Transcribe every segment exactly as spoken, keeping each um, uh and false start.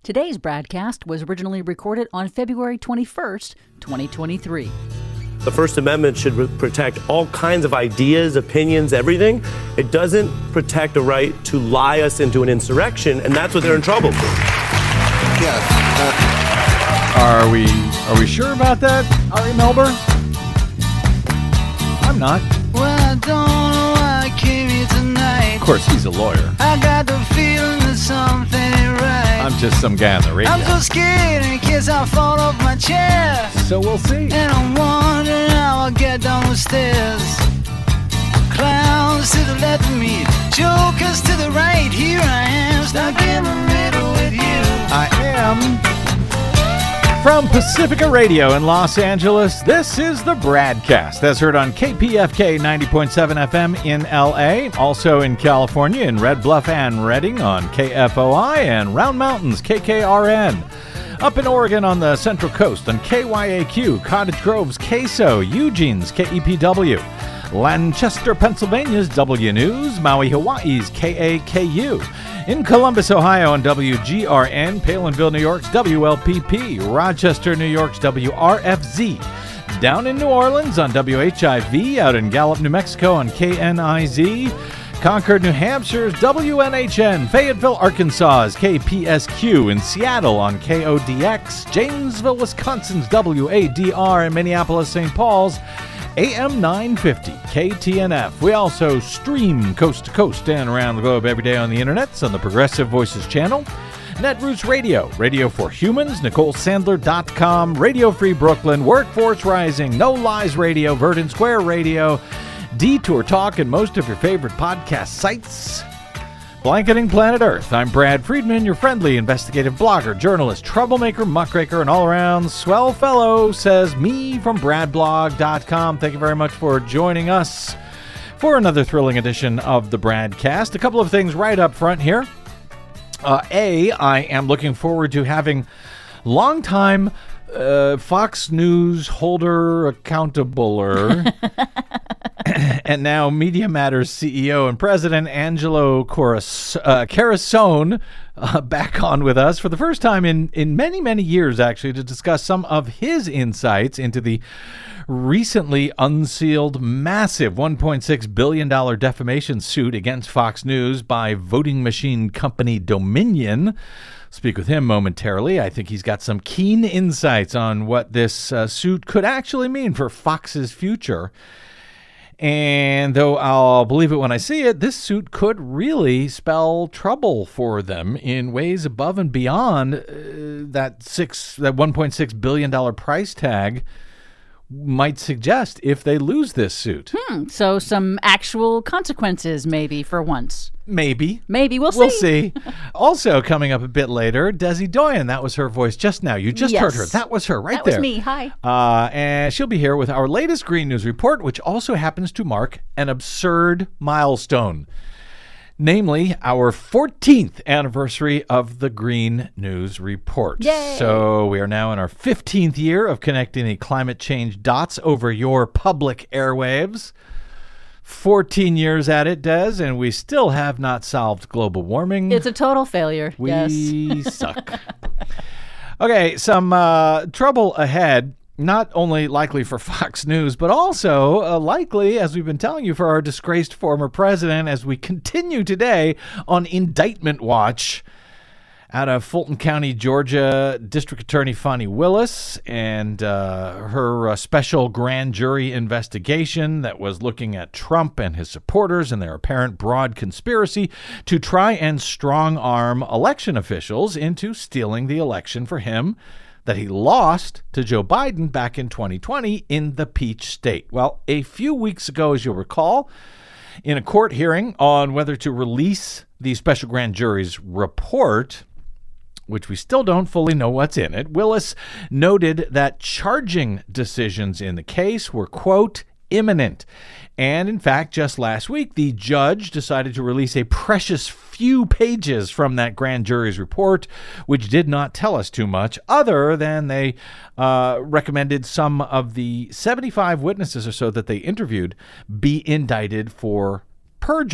Today's broadcast was originally recorded on February twenty-first, twenty twenty-three. The First Amendment should re- protect all kinds of ideas, opinions, everything. It doesn't protect a right to lie us into an insurrection, and that's what they're in trouble for. Yes. Uh, are we are we sure about that, Ari Melber? I'm not. Well, I don't know why I came here tonight. Of course, he's a lawyer. I got the feeling that something ain't right. I'm just some guy on the radio. I'm so scared in case I fall off my chair. So we'll see. And I'm wondering how I'll get down the stairs. Clowns to the left of me, jokers to the right. Here I am, stuck in the middle with you. I am. From Pacifica Radio in Los Angeles, this is the Bradcast, as heard on K P F K ninety point seven F M in L A, also in California in Red Bluff and Redding on K F O I, and Round Mountains K K R N. Up in Oregon on the Central Coast on K Y A Q, Cottage Grove's K S O, Eugene's K E P W, Lancaster, Pennsylvania's W News, Maui, Hawaii's K A K U. In Columbus, Ohio on W G R N, Palinville, New York's W L P P, Rochester, New York's W R F Z, down in New Orleans on W H I V, out in Gallup, New Mexico on K N I Z, Concord, New Hampshire's W N H N, Fayetteville, Arkansas's K P S Q, in Seattle on K O D X, Janesville, Wisconsin's W A D R, and Minneapolis, Saint Paul's A M nine fifty, K T N F. We also stream coast to coast and around the globe every day on the internet on the Progressive Voices channel, Netroots Radio, Radio for Humans, Nicole Sandler dot com, Radio Free Brooklyn, Workforce Rising, No Lies Radio, Verdant Square Radio, Detour Talk, and most of your favorite podcast sites. Blanketing Planet Earth. I'm Brad Friedman, your friendly investigative blogger, journalist, troublemaker, muckraker, and all-around swell fellow, says me from brad blog dot com. Thank you very much for joining us for another thrilling edition of the Bradcast. A couple of things right up front here. Uh, A, I am looking forward to having longtime uh, Fox News holder accountabler and now Media Matters C E O and President Angelo Coras, uh, Carasone uh, back on with us for the first time in, in many, many years, actually, to discuss some of his insights into the recently unsealed massive one point six billion dollars defamation suit against Fox News by voting machine company Dominion. Speak with him momentarily. I think he's got some keen insights on what this uh, suit could actually mean for Fox's future. And though I'll believe it when I see it, this suit could really spell trouble for them in ways above and beyond uh, that six that one point six billion dollars price tag might suggest if they lose this suit. Hmm. So some actual consequences, maybe, for once. Maybe. Maybe. We'll see. We'll see. Also, coming up a bit later, Desi Doyen. That was her voice just now. You just yes. heard her. That was her right that there. That was me. Hi. Uh, and she'll be here with our latest Green News Report, which also happens to mark an absurd milestone. Namely, our fourteenth anniversary of the Green News Report. Yay! So we are now in our fifteenth year of connecting the climate change dots over your public airwaves. fourteen years at it, Des, and we still have not solved global warming. It's a total failure. We yes. suck. Okay, some uh, trouble ahead. Not only likely for Fox News, but also uh, likely, as we've been telling you, for our disgraced former president as we continue today on indictment watch out of Fulton County, Georgia, District Attorney Fani Willis and uh, her uh, special grand jury investigation that was looking at Trump and his supporters and their apparent broad conspiracy to try and strong-arm election officials into stealing the election for him that he lost to Joe Biden back in twenty twenty in the Peach State. Well, a few weeks ago, as you'll recall, in a court hearing on whether to release the special grand jury's report, which we still don't fully know what's in it, Willis noted that charging decisions in the case were, quote, imminent. And in fact, just last week, the judge decided to release a precious few pages from that grand jury's report, which did not tell us too much other than they uh, recommended some of the seventy-five witnesses or so that they interviewed be indicted for perjury.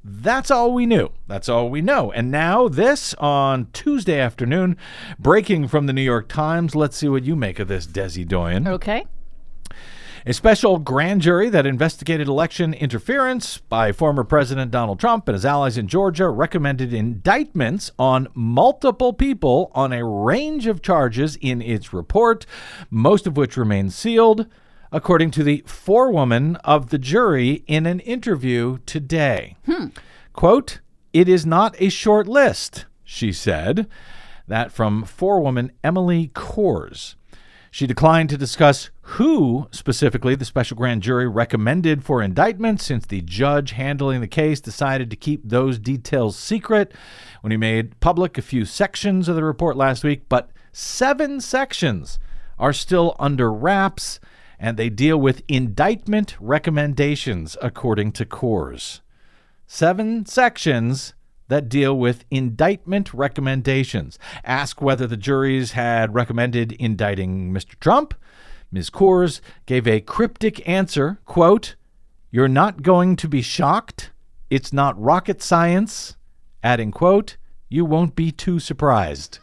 That's all we knew. That's all we know. And now this on Tuesday afternoon, breaking from the New York Times. Let's see what you make of this, Desi Doyen. Okay. A special grand jury that investigated election interference by former President Donald Trump and his allies in Georgia recommended indictments on multiple people on a range of charges in its report, most of which remain sealed, according to the forewoman of the jury in an interview today. Hmm. Quote, "It is not a short list," she said. That from forewoman Emily Coors. She declined to discuss who specifically the special grand jury recommended for indictment, since the judge handling the case decided to keep those details secret when he made public a few sections of the report last week. But seven sections are still under wraps, and they deal with indictment recommendations, according to Coors. Seven sections that deal with indictment recommendations. Ask whether the juries had recommended indicting Mister Trump. Miz Coors gave a cryptic answer, quote, "You're not going to be shocked. It's not rocket science," adding, quote, "You won't be too surprised."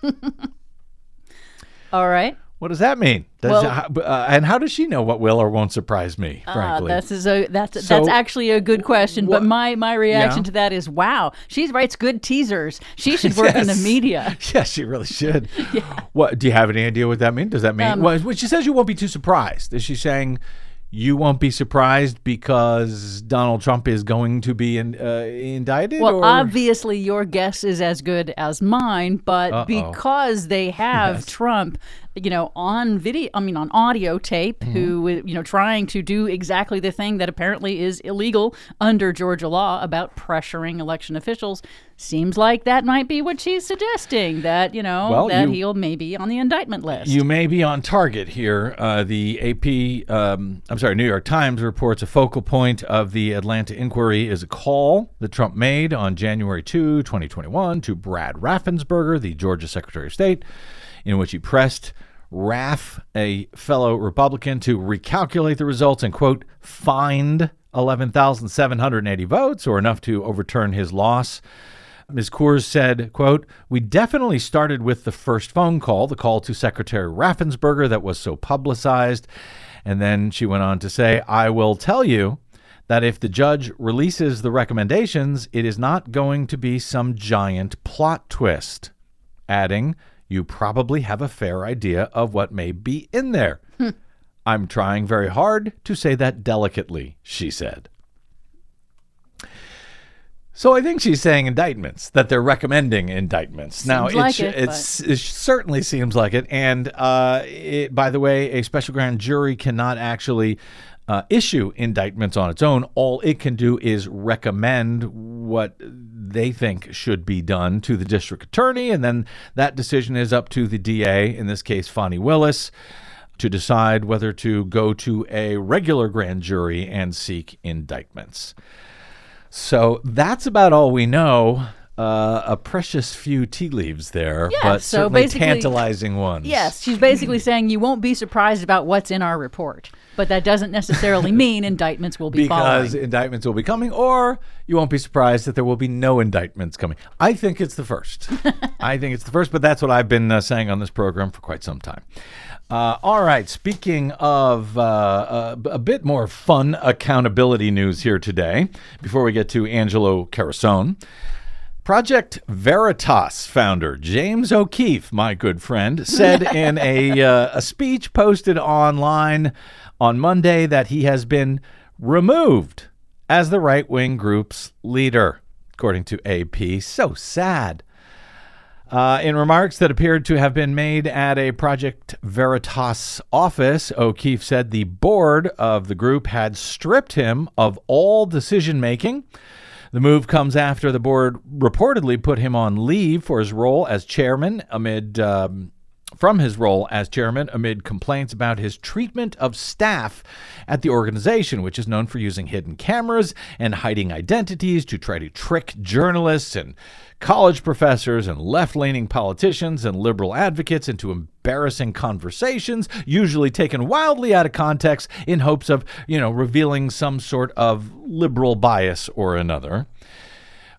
All right. What does that mean? Does Well- uh, and how does she know what will or won't surprise me, Uh, frankly? that's is a that's So- that's actually a good question. What- But my my reaction Yeah. to that is, wow, she writes good teasers. She should work in the Yes. media. Yes, she really should. What do you have any idea what that means? Does that mean? Um, well, when she says you won't be too surprised, is she saying you won't be surprised because Donald Trump is going to be in, uh, indicted? Well, or? obviously, your guess is as good as mine, but Uh-oh. because they have Yes. Trump, you know, on video, I mean, on audio tape, Mm-hmm. who, you know, trying to do exactly the thing that apparently is illegal under Georgia law about pressuring election officials, seems like that might be what she's suggesting, that, you know, Well, that you- he'll maybe on the indictment list. You may be on target here. Uh, the A P, um, I'm sorry, New York Times reports a focal point of the Atlanta inquiry is a call that Trump made on January second, twenty twenty-one to Brad Raffensperger, the Georgia Secretary of State, in which he pressed Raff, a fellow Republican, to recalculate the results and, quote, find eleven thousand seven hundred eighty votes, or enough to overturn his loss. Miz Coors said, quote, "We definitely started with the first phone call, the call to Secretary Raffensperger that was so publicized." And then she went on to say, "I will tell you that if the judge releases the recommendations, it is not going to be some giant plot twist," adding, "You probably have a fair idea of what may be in there." "I'm trying very hard to say that delicately," she said. So I think she's saying indictments, that they're recommending indictments. Now, Seems like it, it, it's, it certainly seems like it. And uh, it, by the way, a special grand jury cannot actually uh, issue indictments on its own. All it can do is recommend what they think should be done to the district attorney. And then that decision is up to the D A, in this case, Fani Willis, to decide whether to go to a regular grand jury and seek indictments. So that's about all we know. Uh, a precious few tea leaves there, Yeah, but so certainly basically- tantalizing ones. Yes, she's basically saying you won't be surprised about what's in our report, but that doesn't necessarily mean indictments will be Because following. indictments will be coming, or you won't be surprised that there will be no indictments coming. I think it's the first. I think it's the first, but that's what I've been uh, saying on this program for quite some time. Uh, all right, speaking of uh, a, a bit more fun accountability news here today, before we get to Angelo Carasone, Project Veritas founder James O'Keefe, my good friend, said in a, uh, a speech posted online on Monday that he has been removed as the right-wing group's leader, according to A P. So sad. Uh, in remarks that appeared to have been made at a Project Veritas office, O'Keefe said the board of the group had stripped him of all decision-making. The move comes after the board reportedly put him on leave for his role as chairman amid um, from his role as chairman amid complaints about his treatment of staff at the organization, which is known for using hidden cameras and hiding identities to try to trick journalists and college professors and left-leaning politicians and liberal advocates into embarrassing conversations, usually taken wildly out of context in hopes of, you know, revealing some sort of liberal bias or another.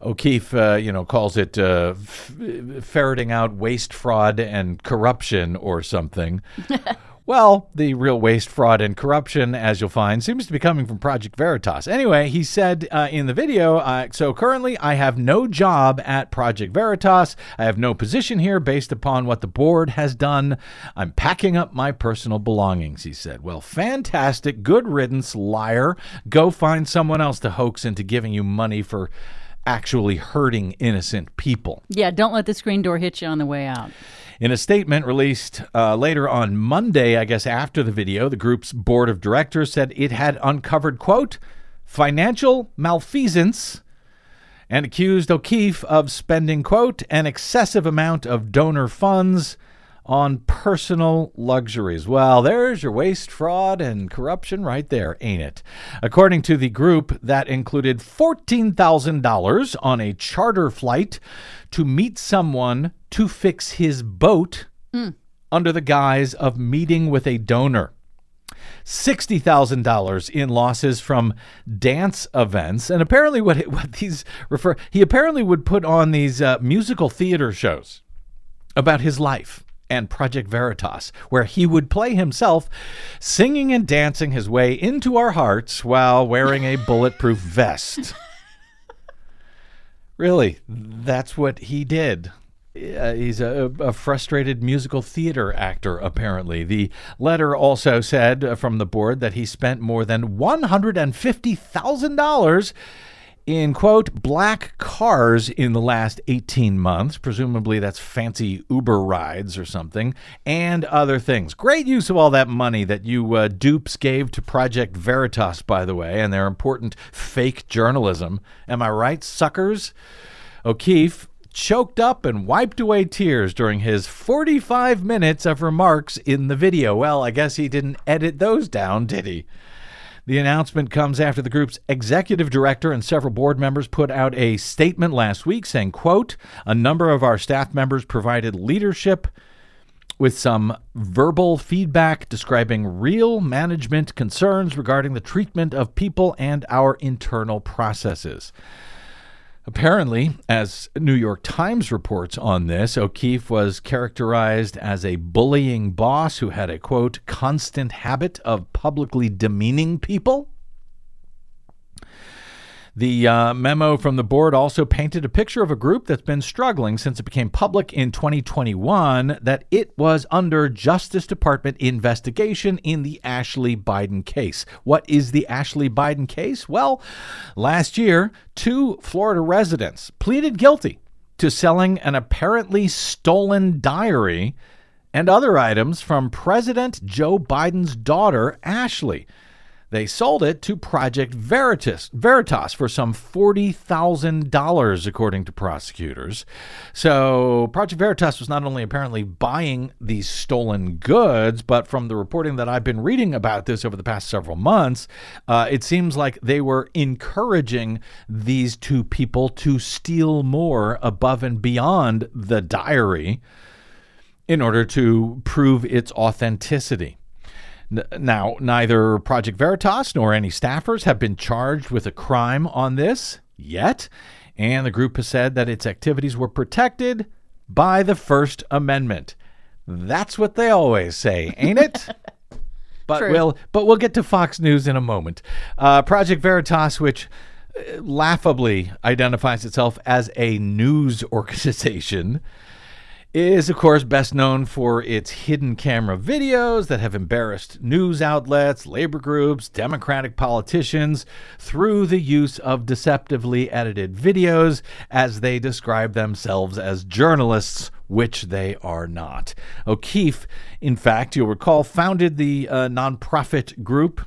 O'Keefe, uh, you know, calls it uh, f- ferreting out waste, fraud, and corruption or something. Well, the real waste, fraud, and corruption, as you'll find, seems to be coming from Project Veritas. Anyway, he said uh, in the video, uh, so currently I have no job at Project Veritas. I have no position here based upon what the board has done. I'm packing up my personal belongings, he said. Well, fantastic. Good riddance, liar. Go find someone else to hoax into giving you money for actually hurting innocent people. Yeah, don't let the screen door hit you on the way out. In a statement released uh, later on Monday, I guess after the video, the group's board of directors said it had uncovered, quote, financial malfeasance and accused O'Keefe of spending, quote, an excessive amount of donor funds on personal luxuries. Well, there's your waste, fraud, and corruption right there, ain't it? According to the group, that included fourteen thousand dollars on a charter flight to meet someone to fix his boat mm. under the guise of meeting with a donor. sixty thousand dollars in losses from dance events. And apparently what, what these refer, he apparently would put on these uh, musical theater shows about his life and Project Veritas, where he would play himself singing and dancing his way into our hearts while wearing a bulletproof vest. Really, that's what he did. Uh, he's a, a frustrated musical theater actor, apparently. The letter also said uh, from the board that he spent more than one hundred fifty thousand dollars in, quote, black cars in the last eighteen months. Presumably that's fancy Uber rides or something, and other things. Great use of all that money that you uh, dupes gave to Project Veritas, by the way, and their important fake journalism. Am I right, suckers? O'Keefe choked up and wiped away tears during his forty-five minutes of remarks in the video. Well, I guess he didn't edit those down, did he? The announcement comes after the group's executive director and several board members put out a statement last week saying, quote, a number of our staff members provided leadership with some verbal feedback describing real management concerns regarding the treatment of people and our internal processes. Apparently, as New York Times reports on this, O'Keefe was characterized as a bullying boss who had a, quote, constant habit of publicly demeaning people. The uh, memo from the board also painted a picture of a group that's been struggling since it became public in twenty twenty-one that it was under Justice Department investigation in the Ashley Biden case. What is the Ashley Biden case? Well, last year, two Florida residents pleaded guilty to selling an apparently stolen diary and other items from President Joe Biden's daughter, Ashley. They sold it to Project Veritas, Veritas for some forty thousand dollars, according to prosecutors. So Project Veritas was not only apparently buying these stolen goods, but from the reporting that I've been reading about this over the past several months, uh, it seems like they were encouraging these two people to steal more above and beyond the diary in order to prove its authenticity. Now, neither Project Veritas nor any staffers have been charged with a crime on this yet, and the group has said that its activities were protected by the First Amendment. That's what they always say, ain't it? But True. we'll but we'll get to Fox News in a moment. Uh, Project Veritas, which laughably identifies itself as a news organization, is, of course, best known for its hidden camera videos that have embarrassed news outlets, labor groups, Democratic politicians through the use of deceptively edited videos as they describe themselves as journalists, which they are not. O'Keefe, in fact, you'll recall, founded the uh, nonprofit group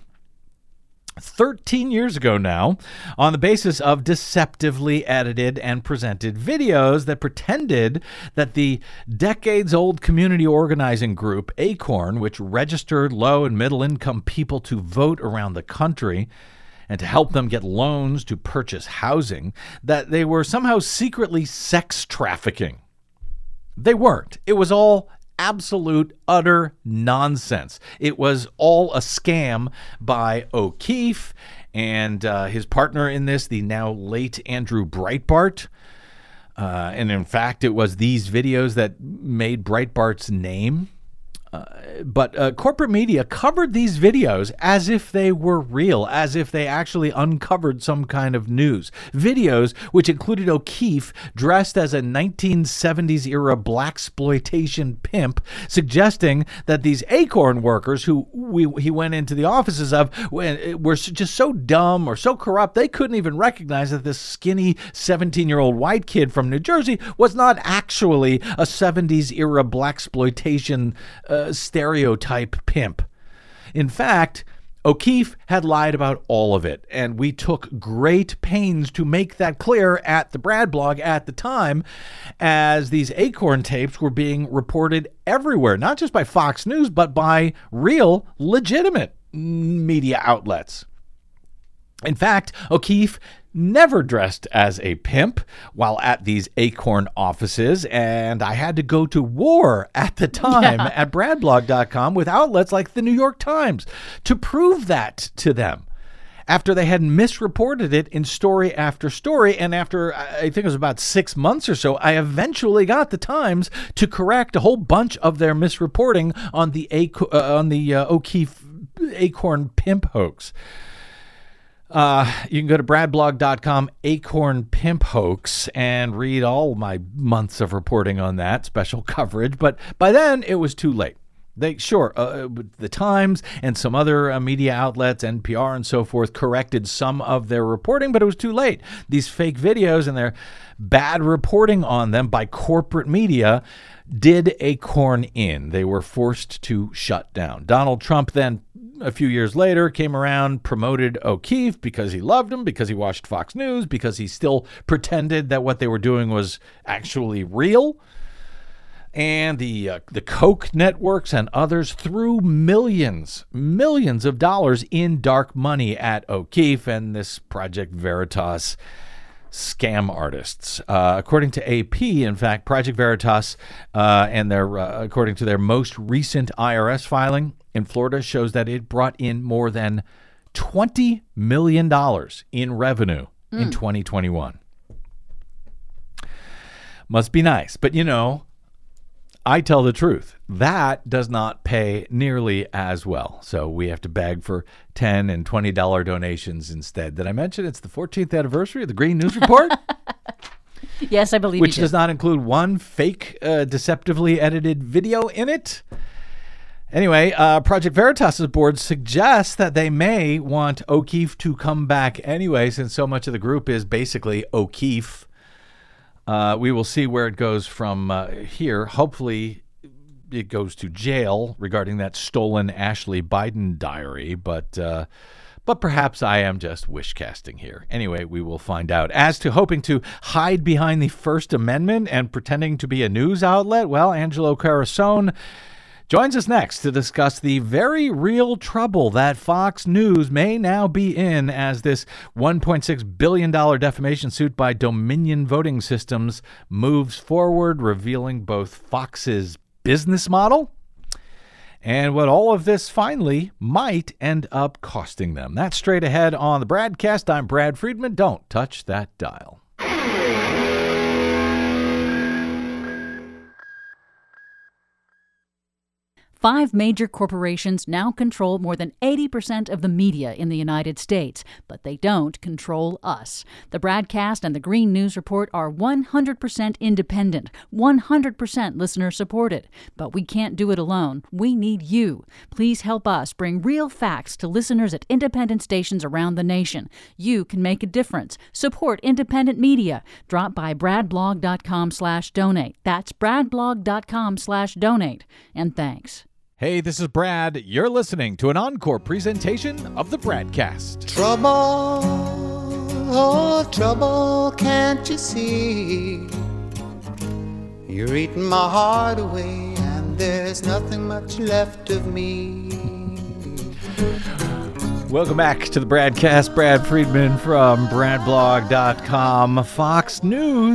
thirteen years ago now on the basis of deceptively edited and presented videos that pretended that the decades-old community organizing group Acorn, which registered low and middle income people to vote around the country and to help them get loans to purchase housing, that they were somehow secretly sex trafficking. They weren't. It was all absolute, utter nonsense. It was all a scam by O'Keefe and uh, his partner in this, the now late Andrew Breitbart. Uh, and in fact, it was these videos that made Breitbart's name. Uh, but uh, corporate media covered these videos as if they were real, as if they actually uncovered some kind of news. Videos which included O'Keefe dressed as a nineteen seventies era blaxploitation pimp, suggesting that these Acorn workers who we, he went into the offices of were just so dumb or so corrupt they couldn't even recognize that this skinny seventeen-year-old white kid from New Jersey was not actually a seventies era blaxploitation uh, stereotype pimp. In fact, O'Keefe had lied about all of it, and we took great pains to make that clear at the Brad blog at the time, as these Acorn tapes were being reported everywhere, not just by Fox News, but by real, legitimate media outlets. In fact, O'Keefe never dressed as a pimp while at these Acorn offices, and I had to go to war at the time yeah. at brad blog dot com with outlets like the New York Times to prove that to them, after they had misreported it in story after story. And after, I think it was about six months or so, I eventually got the Times to correct a whole bunch of their misreporting on the, Ac- uh, on the uh, O'Keefe Acorn pimp hoax. Uh, you can go to brad blog dot com, Acorn Pimp Hoax, and read all my months of reporting on that, special coverage. But by then, it was too late. They Sure, uh, the Times and some other uh, media outlets, N P R and so forth, corrected some of their reporting, but it was too late. These fake videos and their bad reporting on them by corporate media did Acorn in. They were forced to shut down. Donald Trump then, a few years later, came around, promoted O'Keefe because he loved him, because he watched Fox News, because he still pretended that what they were doing was actually real. And the uh, the Koch networks and others threw millions, millions of dollars in dark money at O'Keefe and this Project Veritas scam artists. Uh, according to A P, in fact, Project Veritas uh, and their uh, according to their most recent I R S filing in Florida shows that it brought in more than twenty million dollars in revenue mm. in twenty twenty-one. Must be nice. But, you know, I tell the truth. That does not pay nearly as well. So we have to beg for ten and twenty dollars donations instead. Did I mention it's the fourteenth anniversary of the Green News Report? Yes, I believe Which you does did. not include one fake, uh, deceptively edited video in it. Anyway, uh, Project Veritas' board suggests that they may want O'Keefe to come back anyway, since so much of the group is basically O'Keefe. Uh, we will see where it goes from uh, here. Hopefully, it goes to jail regarding that stolen Ashley Biden diary, but uh, but perhaps I am just wish casting here. Anyway, we will find out. As to hoping to hide behind the First Amendment and pretending to be a news outlet, well, Angelo Carusone joins us next to discuss the very real trouble that Fox News may now be in as this one point six billion dollars defamation suit by Dominion Voting Systems moves forward, revealing both Fox's business model and what all of this finally might end up costing them. That's straight ahead on the Bradcast. I'm Brad Friedman. Don't touch that dial. Five major corporations now control more than eighty percent of the media in the United States, but they don't control us. The Bradcast and the Green News Report are one hundred percent independent, one hundred percent listener-supported. But we can't do it alone. We need you. Please help us bring real facts to listeners at independent stations around the nation. You can make a difference. Support independent media. Drop by brad blog dot com slash donate. That's brad blog dot com slash donate. And thanks. Hey, this is Brad. You're listening to an encore presentation of the Bradcast. Trouble, oh trouble, can't you see? You're eating my heart away, and there's nothing much left of me. Welcome back to the Bradcast. Brad Friedman from brad blog dot com. Fox News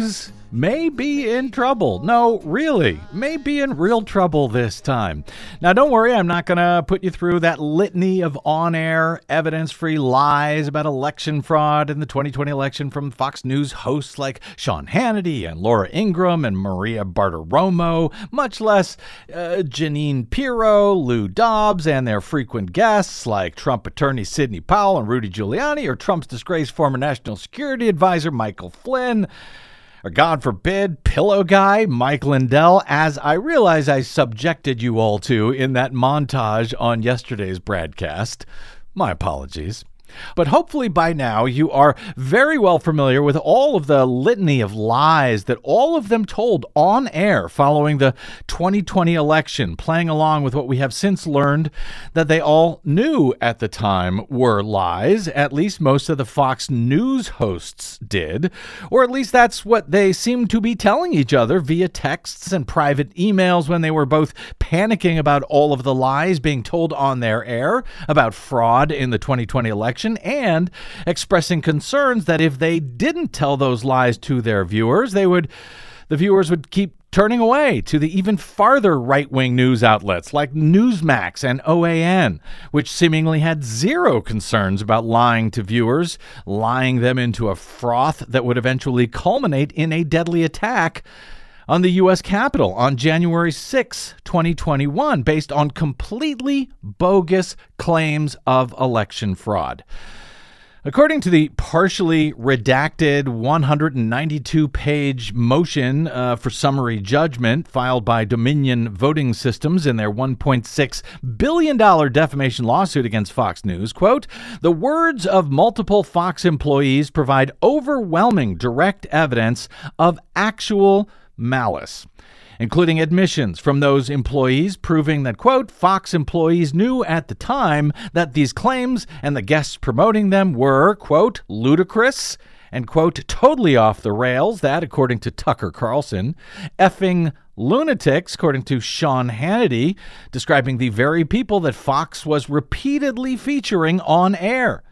may be in trouble. No, really, may be in real trouble this time. Now, don't worry, I'm not going to put you through that litany of on-air, evidence-free lies about election fraud in the twenty twenty election from Fox News hosts like Sean Hannity and Laura Ingraham and Maria Bartiromo, much less uh, Jeanine Pirro, Lou Dobbs, and their frequent guests like Trump attorney Sidney Powell and Rudy Giuliani, or Trump's disgraced former national security advisor Michael Flynn, or God forbid, pillow guy Mike Lindell, as I realize I subjected you all to in that montage on yesterday's broadcast. My apologies. But hopefully by now you are very well familiar with all of the litany of lies that all of them told on air following the twenty twenty election, playing along with what we have since learned that they all knew at the time were lies. At least most of the Fox News hosts did, or at least that's what they seemed to be telling each other via texts and private emails when they were both panicking about all of the lies being told on their air about fraud in the twenty twenty election, and expressing concerns that if they didn't tell those lies to their viewers, they would, the viewers would keep turning away to the even farther right-wing news outlets like Newsmax and O A N, which seemingly had zero concerns about lying to viewers, lying them into a froth that would eventually culminate in a deadly attack on the U S Capitol on January sixth, twenty twenty-one, based on completely bogus claims of election fraud. According to the partially redacted one hundred ninety-two page motion uh, for summary judgment filed by Dominion Voting Systems in their one point six billion dollars defamation lawsuit against Fox News, quote, the words of multiple Fox employees provide overwhelming direct evidence of actual malice, including admissions from those employees proving that, quote, Fox employees knew at the time that these claims and the guests promoting them were, quote, ludicrous and, quote, totally off the rails, that, according to Tucker Carlson, effing lunatics, according to Sean Hannity, describing the very people that Fox was repeatedly featuring on air.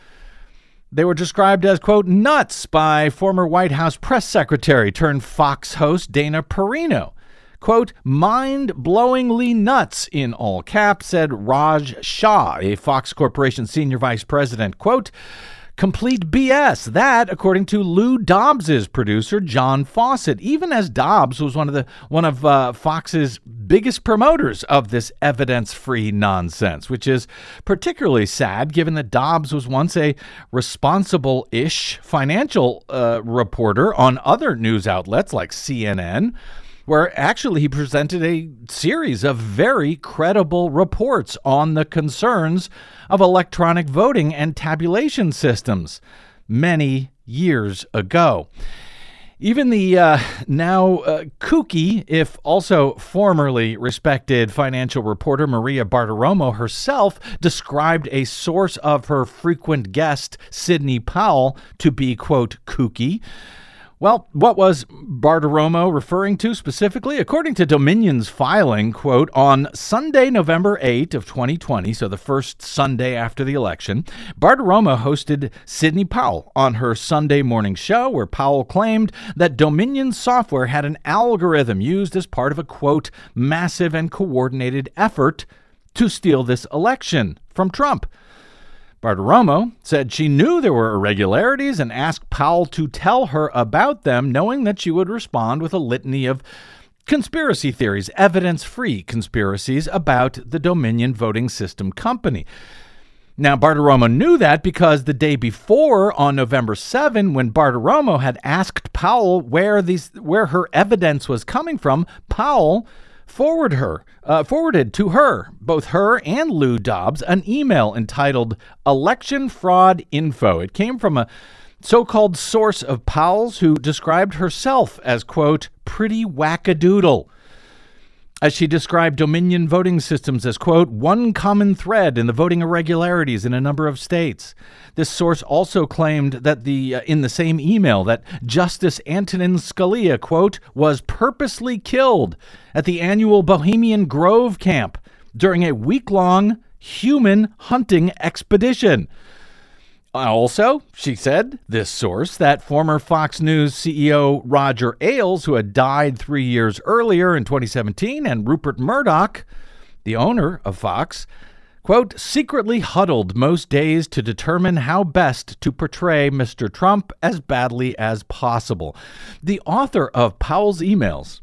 They were described as, quote, nuts by former White House press secretary turned Fox host Dana Perino. Quote, mind-blowingly nuts, in all caps, said Raj Shah, a Fox Corporation senior vice president. Quote, complete B S. That, according to Lou Dobbs's producer, John Fawcett, even as Dobbs was one of the one of uh, Fox's biggest promoters of this evidence-free nonsense, which is particularly sad given that Dobbs was once a responsible-ish financial uh, reporter on other news outlets like C N N, where actually he presented a series of very credible reports on the concerns of electronic voting and tabulation systems many years ago. Even the uh, now uh, kooky, if also formerly respected financial reporter Maria Bartiromo herself described a source of her frequent guest, Sidney Powell, to be, quote, kooky. Well, what was Bartiromo referring to specifically? According to Dominion's filing, quote, on Sunday, November eighth of twenty twenty, so the first Sunday after the election, Bartiromo hosted Sidney Powell on her Sunday morning show, where Powell claimed that Dominion's software had an algorithm used as part of a, quote, massive and coordinated effort to steal this election from Trump. Bartiromo said she knew there were irregularities and asked Powell to tell her about them, knowing that she would respond with a litany of conspiracy theories, evidence-free conspiracies about the Dominion Voting System Company. Now, Bartiromo knew that because the day before, on November seventh, when Bartiromo had asked Powell where these where her evidence was coming from, Powell forward her, uh, forwarded to her, both her and Lou Dobbs, an email entitled Election Fraud Info. It came from a so-called source of Powell's who described herself as, quote, pretty wackadoodle, as she described Dominion voting systems as, quote, one common thread in the voting irregularities in a number of states. This source also claimed that the uh, in the same email that Justice Antonin Scalia, quote, was purposely killed at the annual Bohemian Grove camp during a week-long human hunting expedition. Also, she said, this source, that former Fox News C E O Roger Ailes, who had died three years earlier in twenty seventeen, and Rupert Murdoch, the owner of Fox, quote, secretly huddled most days to determine how best to portray Mister Trump as badly as possible. The author of Powell's emails,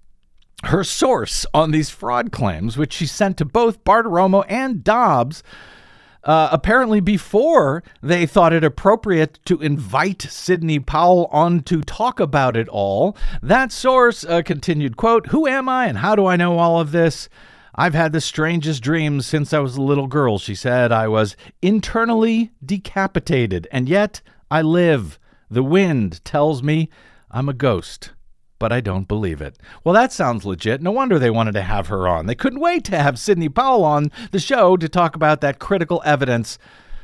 her source on these fraud claims, which she sent to both Bartiromo and Dobbs, Uh, apparently before they thought it appropriate to invite Sidney Powell on to talk about it all. That source uh, continued, quote, who am I and how do I know all of this? I've had the strangest dreams since I was a little girl, she said. I was internally decapitated, and yet I live. The wind tells me I'm a ghost, but I don't believe it. Well, that sounds legit. No wonder they wanted to have her on. They couldn't wait to have Sidney Powell on the show to talk about that critical evidence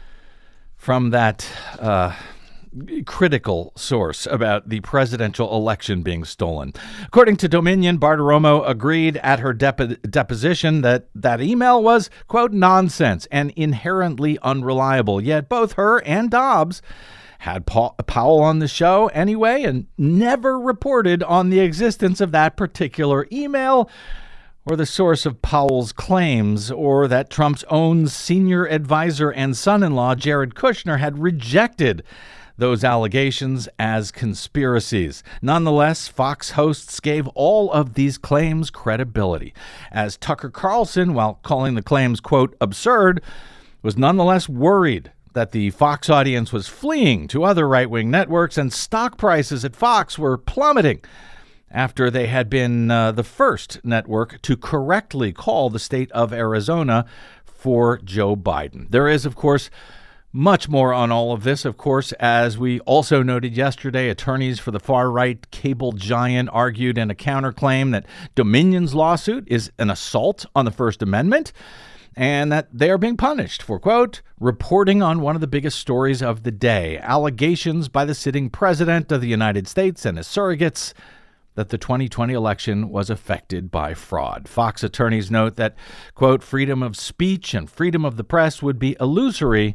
from that uh, critical source about the presidential election being stolen. According to Dominion, Bartiromo agreed at her dep- deposition that that email was, quote, nonsense and inherently unreliable. Yet both her and Dobbs had Paul, Powell on the show anyway and never reported on the existence of that particular email or the source of Powell's claims, or that Trump's own senior advisor and son-in-law, Jared Kushner, had rejected those allegations as conspiracies. Nonetheless, Fox hosts gave all of these claims credibility, as Tucker Carlson, while calling the claims, quote, absurd, was nonetheless worried that the Fox audience was fleeing to other right-wing networks and stock prices at Fox were plummeting after they had been uh, the first network to correctly call the state of Arizona for Joe Biden. There is, of course, much more on all of this. Of course, as we also noted yesterday, attorneys for the far-right cable giant argued in a counterclaim that Dominion's lawsuit is an assault on the First Amendment, and that they are being punished for, quote, reporting on one of the biggest stories of the day, allegations by the sitting president of the United States and his surrogates that the twenty twenty election was affected by fraud. Fox attorneys note that, quote, freedom of speech and freedom of the press would be illusory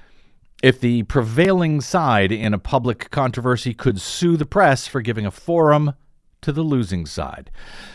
if the prevailing side in a public controversy could sue the press for giving a forum to the losing side.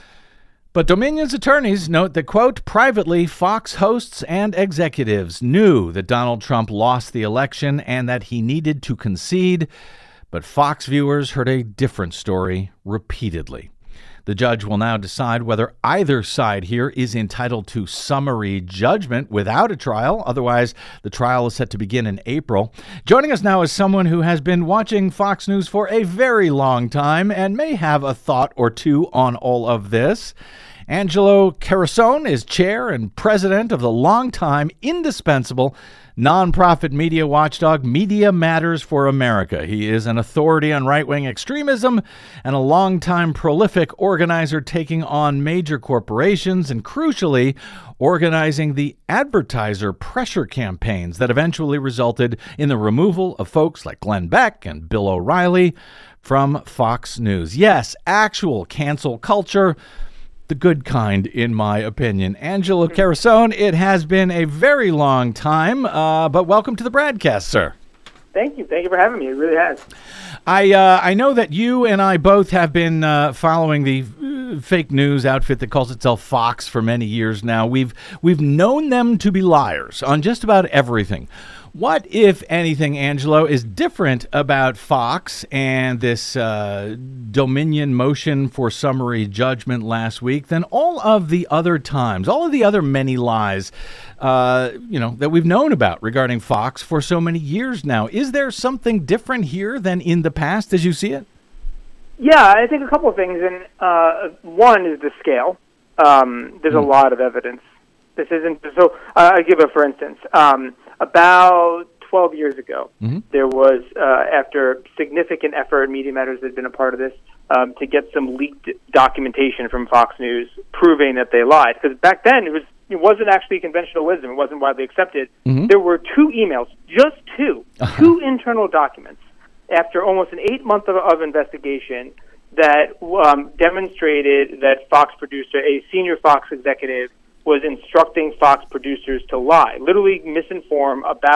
But Dominion's attorneys note that, quote, privately, Fox hosts and executives knew that Donald Trump lost the election and that he needed to concede, but Fox viewers heard a different story repeatedly. The judge will now decide whether either side here is entitled to summary judgment without a trial. Otherwise, the trial is set to begin in April. Joining us now is someone who has been watching Fox News for a very long time and may have a thought or two on all of this. Angelo Carusone is chair and president of the longtime, indispensable nonprofit media watchdog Media Matters for America. He is an authority on right-wing extremism and a longtime prolific organizer taking on major corporations and, crucially, organizing the advertiser pressure campaigns that eventually resulted in the removal of folks like Glenn Beck and Bill O'Reilly from Fox News. Yes, actual cancel culture. The good kind, in my opinion. Angelo Carusone, it has been a very long time, uh, but welcome to the broadcast, sir. Thank you. Thank you for having me. It really has. I uh, I know that you and I both have been uh, following the uh, fake news outfit that calls itself Fox for many years now. We've we've known them to be liars on just about everything. What, if anything, Angelo, is different about Fox and this uh, Dominion motion for summary judgment last week than all of the other times, all of the other many lies, uh, you know, that we've known about regarding Fox for so many years now? Is there something different here than in the past, as you see it? Yeah, I think a couple of things. And uh, one is the scale. Um, there's mm. a lot of evidence. This isn't so. Uh, I'll give a for instance. Um, About twelve years ago, mm-hmm. there was, uh, after significant effort, Media Matters had been a part of this, um, to get some leaked documentation from Fox News proving that they lied. Because back then, it was it wasn't actually conventional wisdom. It wasn't widely accepted. Mm-hmm. There were two emails, just two, uh-huh. two internal documents, after almost an eight-month of, of investigation that um, demonstrated that Fox producer, a senior Fox executive, was instructing Fox producers to lie, literally misinform about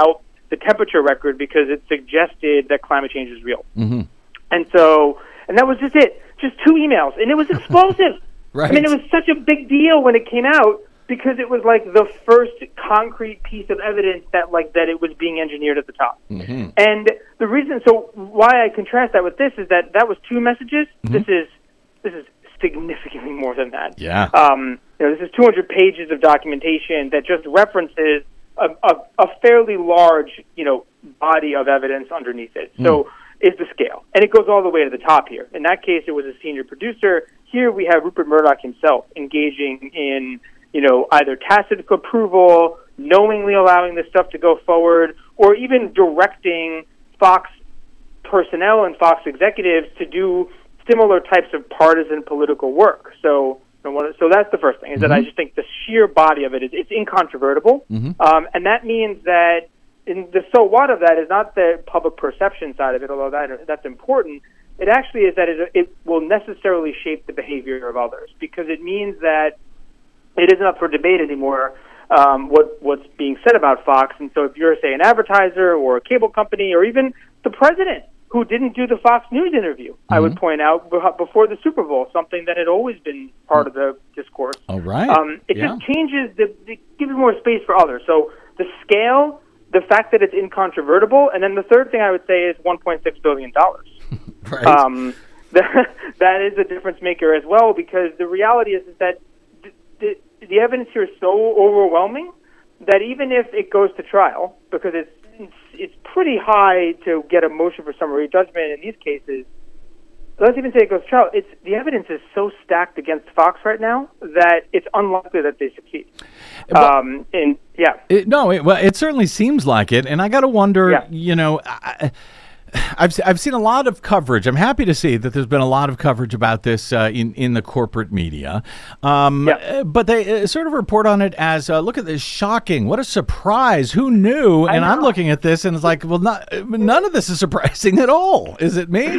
the temperature record because it suggested that climate change is real. Mm-hmm. And so, and that was just it. Just two emails. And it was explosive. Right. I mean, it was such a big deal when it came out because it was like the first concrete piece of evidence that like that it was being engineered at the top. Mm-hmm. And the reason, so why I contrast that with this is that that was two messages. Mm-hmm. This is this is significantly more than that. Yeah. Um, you know, this is two hundred pages of documentation that just references a, a, a fairly large, you know, body of evidence underneath it. Mm. So is the scale. And it goes all the way to the top here. In that case, it was a senior producer. Here we have Rupert Murdoch himself engaging in, you know, either tacit approval, knowingly allowing this stuff to go forward, or even directing Fox personnel and Fox executives to do similar types of partisan political work. So, so that's the first thing, is mm-hmm. that I just think the sheer body of it is it's incontrovertible, mm-hmm. um, and that means that in the so what of that is not the public perception side of it, although that that's important. It actually is that it, it will necessarily shape the behavior of others, because it means that it isn't up for debate anymore um, what what's being said about Fox. And so if you're, say, an advertiser or a cable company or even the president, who didn't do the Fox News interview, mm-hmm. I would point out, before the Super Bowl, something that had always been part of the discourse. All right. Um, it yeah. just changes, the, it gives more space for others. So the scale, the fact that it's incontrovertible, and then the third thing I would say is one point six billion dollars. Right. Um, that, that is a difference maker as well, because the reality is, is that the, the, the evidence here is so overwhelming that even if it goes to trial, because it's it's pretty high to get a motion for summary judgment in these cases. Let's even say it goes to trial. It's the evidence is so stacked against Fox right now that it's unlikely that they succeed. Well, um, and yeah, it, no, it, well, it certainly seems like it. And I got to wonder, yeah. you know. I, I've I've seen a lot of coverage. I'm happy to see that there's been a lot of coverage about this uh, in in the corporate media, um, yeah. but they uh, sort of report on it as uh, look at this, shocking, what a surprise, who knew? And I'm looking at this and it's like, well, not, none of this is surprising at all. Is it me?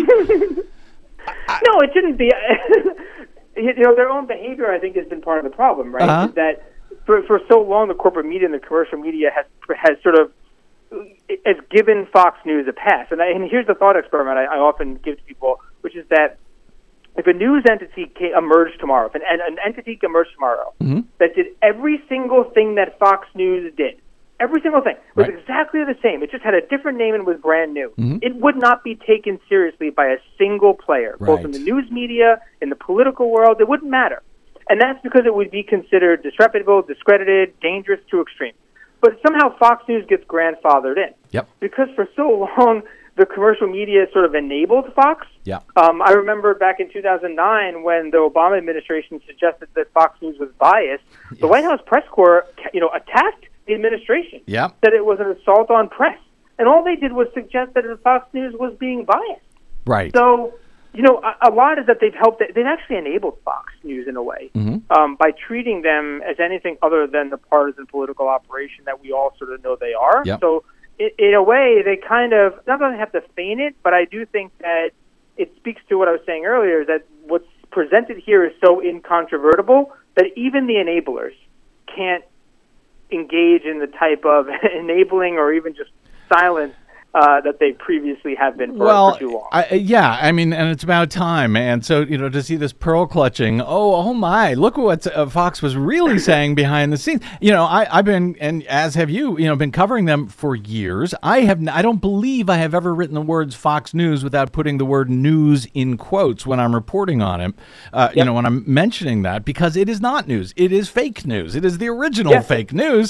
I, no, it shouldn't be. You know, their own behavior, I think, has been part of the problem, right? Uh-huh. That for for so long, the corporate media and the commercial media has has sort of has given Fox News a pass. And, I, and here's the thought experiment I, I often give to people, which is that if a news entity came, emerged tomorrow, if an, an entity emerged tomorrow mm-hmm. that did every single thing that Fox News did, every single thing, was right. exactly the same, it just had a different name and was brand new, mm-hmm. it would not be taken seriously by a single player, right. both in the news media, in the political world. It wouldn't matter. And that's because it would be considered disreputable, discredited, dangerous to extreme. But somehow Fox News gets grandfathered in. Yep. Because for so long, the commercial media sort of enabled Fox. Yep. Um, I remember back in two thousand nine when the Obama administration suggested that Fox News was biased, yes. the White House press corps, you know, attacked the administration. Yep. Said it was an assault on press. And all they did was suggest that Fox News was being biased. Right. So, you know, a, a lot is that they've helped, they've actually enabled Fox News in a way mm-hmm. um, by treating them as anything other than the partisan political operation that we all sort of know they are. Yep. So, in, in a way, they kind of, not that they have to feign it, but I do think that it speaks to what I was saying earlier, that what's presented here is so incontrovertible that even the enablers can't engage in the type of enabling or even just silence Uh, that they previously have been for, well, for too long. I, yeah, I mean, and it's about time. And so, you know, to see this pearl clutching, oh, oh my, look what uh, Fox was really saying behind the scenes. You know, I, I've been, and as have you, you know, been covering them for years. I have, I don't believe I have ever written the words Fox News without putting the word news in quotes when I'm reporting on it. Uh, yep. You know, when I'm mentioning that, because it is not news. It is fake news. It is the original yes. fake news.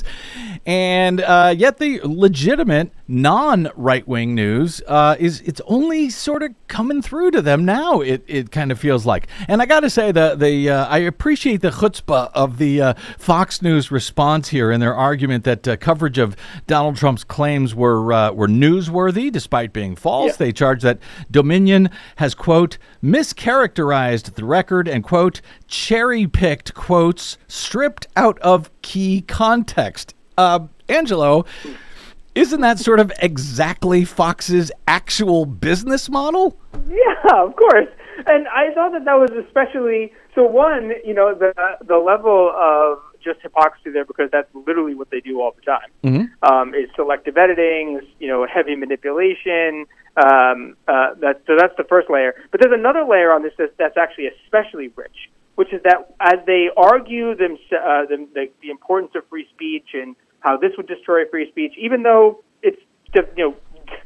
And uh, yet the legitimate non-right right-wing news uh, is it's only sort of coming through to them now. It it kind of feels like, and I got to say the the uh, I appreciate the chutzpah of the uh, Fox News response here in their argument that uh, coverage of Donald Trump's claims were uh, were newsworthy despite being false. Yeah. They charge that Dominion has quote mischaracterized the record and quote cherry-picked quotes stripped out of key context. Uh, Angelo. Isn't that sort of exactly Fox's actual business model? Yeah, of course. And I thought that that was especially, so one, you know, the the level of just hypocrisy there because that's literally what they do all the time. Mm-hmm. Um, is selective editing, is, you know, heavy manipulation. Um, uh, that, so that's the first layer. But there's another layer on this that's, that's actually especially rich, which is that as they argue them, uh, the, the, the importance of free speech and how this would destroy free speech, even though it's, you know,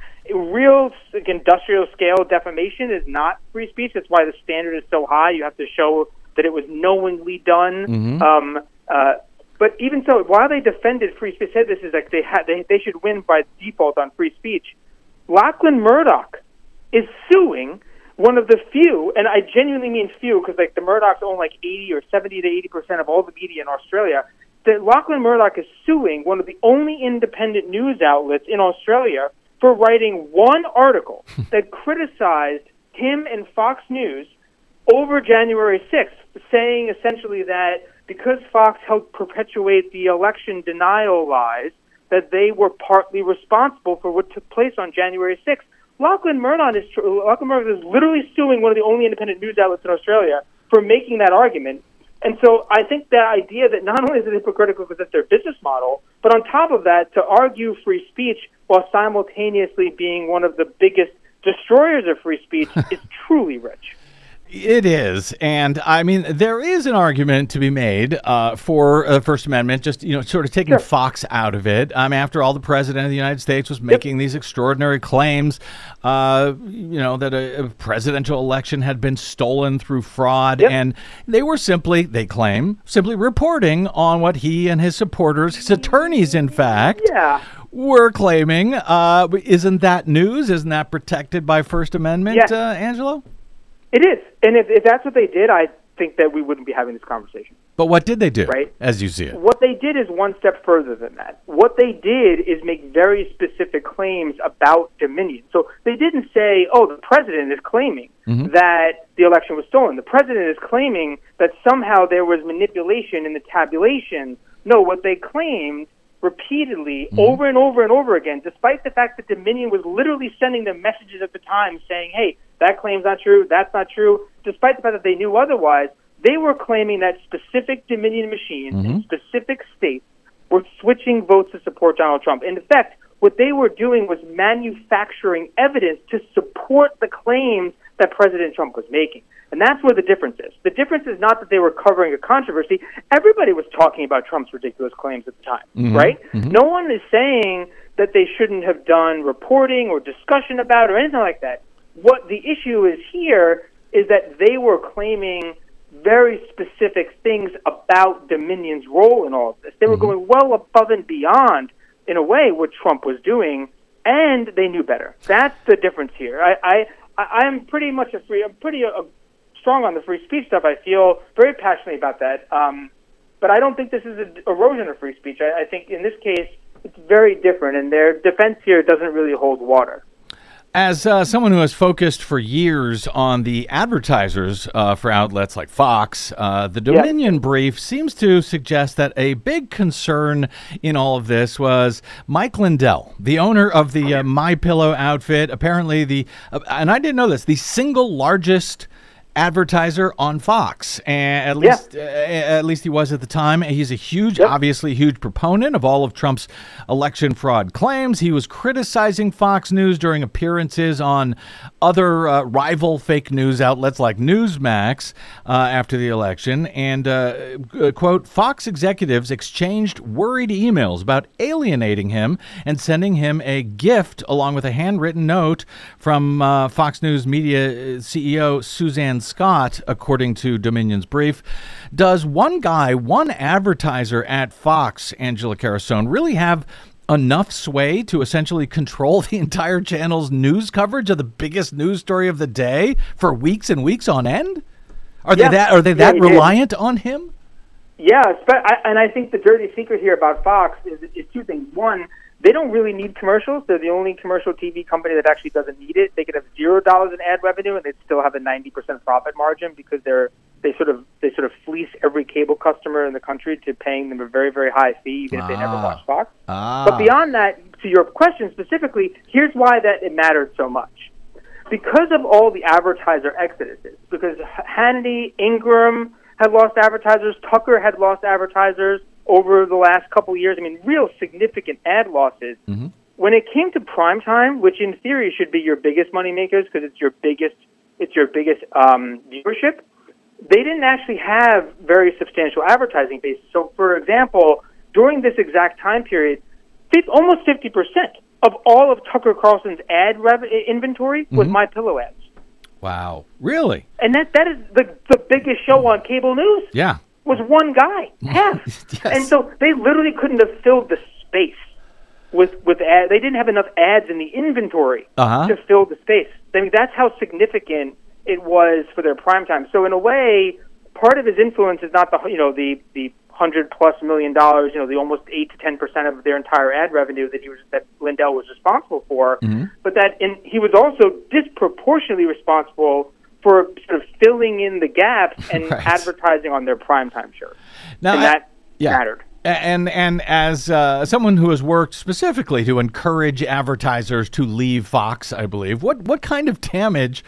real industrial scale defamation is not free speech. That's why the standard is so high. You have to show that it was knowingly done. Mm-hmm. Um, uh, but even so, while they defended free speech, said this is like they had they, they should win by default on free speech. Lachlan Murdoch is suing one of the few, and I genuinely mean few, because like the Murdochs own like eighty or seventy to eighty percent of all the media in Australia. That Lachlan Murdoch is suing one of the only independent news outlets in Australia for writing one article that criticized him and Fox News over January sixth, saying essentially that because Fox helped perpetuate the election denial lies, that they were partly responsible for what took place on January sixth. Lachlan Murdoch is, Lachlan Murdoch is literally suing one of the only independent news outlets in Australia for making that argument. And so I think the idea that not only is it hypocritical because that's their business model, but on top of that, to argue free speech while simultaneously being one of the biggest destroyers of free speech is truly rich. It is, and I mean, there is an argument to be made uh, for the First Amendment, just, you know, sort of taking Sure. Fox out of it. Um, after all, the President of the United States was making yep. these extraordinary claims, uh, you know, that a, a presidential election had been stolen through fraud, yep. and they were simply, they claim, simply reporting on what he and his supporters, his attorneys, in fact, yeah. were claiming. Uh, isn't that news? Isn't that protected by First Amendment, yes. uh, Angelo? It is. And if, if that's what they did, I think that we wouldn't be having this conversation. But what did they do, right? as you see it? What they did is one step further than that. What they did is make very specific claims about Dominion. So they didn't say, oh, the president is claiming mm-hmm. that the election was stolen. The president is claiming that somehow there was manipulation in the tabulation. No, what they claimed repeatedly mm-hmm. over and over and over again, despite the fact that Dominion was literally sending them messages at the time saying, hey, that claim's not true, that's not true, despite the fact that they knew otherwise, they were claiming that specific Dominion machines mm-hmm. in specific states were switching votes to support Donald Trump. In effect, what they were doing was manufacturing evidence to support the claims that President Trump was making. And that's where the difference is. The difference is not that they were covering a controversy. Everybody was talking about Trump's ridiculous claims at the time, mm-hmm. right? Mm-hmm. No one is saying that they shouldn't have done reporting or discussion about it or anything like that. What the issue is here is that they were claiming very specific things about Dominion's role in all of this. They were mm-hmm. going well above and beyond, in a way, what Trump was doing, and they knew better. That's the difference here. I, I, I I'm pretty much a free. I'm pretty uh, strong on the free speech stuff. I feel very passionately about that. Um, but I don't think this is an erosion of free speech. I, I think in this case, it's very different, and their defense here doesn't really hold water. As uh, someone who has focused for years on the advertisers uh, for outlets like Fox, uh, the Dominion yeah. brief seems to suggest that a big concern in all of this was Mike Lindell, the owner of the uh, MyPillow outfit, apparently the, uh, and I didn't know this, the single largest advertiser on Fox, and at least yeah. uh, at least he was at the time. He's a huge, yep. obviously huge proponent of all of Trump's election fraud claims. He was criticizing Fox News during appearances on other uh, rival fake news outlets like Newsmax uh, after the election. And, uh, quote, Fox executives exchanged worried emails about alienating him and sending him a gift along with a handwritten note from uh, Fox News Media C E O Suzanne Scott, according to Dominion's brief. Does one guy, one advertiser at Fox, Angela Carasone, really have enough sway to essentially control the entire channel's news coverage of the biggest news story of the day for weeks and weeks on end? Are yeah. they that are they that yeah, reliant did. on him? Yeah, and I think the dirty secret here about Fox is, is two things. One, they don't really need commercials. They're the only commercial T V company that actually doesn't need it. They could have zero dollars in ad revenue, and they'd still have a ninety percent profit margin because they're they sort of they sort of fleece every cable customer in the country to paying them a very very high fee, even ah. if they never watch Fox. Ah. But beyond that, to your question specifically, here's why that it mattered so much. Because of all the advertiser exoduses, because Hannity, Ingram had lost advertisers, Tucker had lost advertisers. over the last couple of years. I mean, real significant ad losses. Mm-hmm. When it came to primetime, which in theory should be your biggest money makers because it's your biggest, it's your biggest um, viewership, they didn't actually have very substantial advertising base. So, for example, during this exact time period, almost fifty percent of all of Tucker Carlson's ad rev- inventory was Mm-hmm. My Pillow ads. Wow. Really? And that that is the the biggest show on cable news. Yeah. Was one guy, half. Yes. And so they literally couldn't have filled the space with with ad. They didn't have enough ads in the inventory Uh-huh. to fill the space. I mean, that's how significant it was for their prime time. So in a way, part of his influence is not the you know the the hundred plus million dollars, you know, the almost eight to ten percent of their entire ad revenue that he was that Lindell was responsible for, Mm-hmm. but that in, he was also disproportionately responsible for sort of filling in the gaps and Right. advertising on their primetime shows. Now, and I- that yeah. mattered. And and as uh, someone who has worked specifically to encourage advertisers to leave Fox, I believe, what what kind of damage?